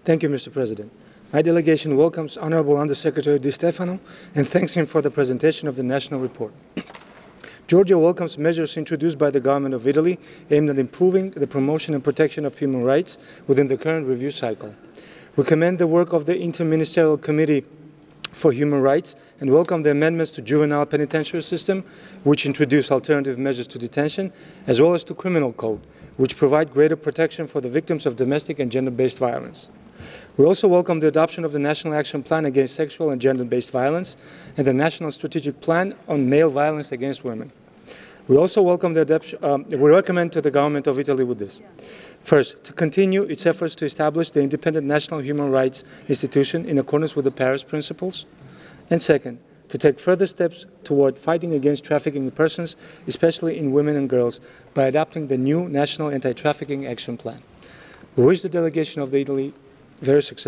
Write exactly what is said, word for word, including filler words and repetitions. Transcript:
Thank you, Mister President. My delegation welcomes Honorable Undersecretary Di Stefano and thanks him for the presentation of the national report. Georgia welcomes measures introduced by the government of Italy aimed at improving the promotion and protection of human rights within the current review cycle. We commend the work of the Interministerial Committee for Human Rights and welcome the amendments to juvenile penitentiary system, which introduce alternative measures to detention, as well as to criminal code, which provide greater protection for the victims of domestic and gender-based violence. We also welcome the adoption of the National Action Plan Against Sexual and Gender-Based Violence and the National Strategic Plan on Male Violence Against Women. We also welcome the adoption, um, we recommend to the government of Italy with this. First, to continue its efforts to establish the independent National Human Rights Institution in accordance with the Paris Principles. And second, to take further steps toward fighting against trafficking in persons, especially in women and girls, by adopting the new National Anti-Trafficking Action Plan. We wish the delegation of Italy very successful.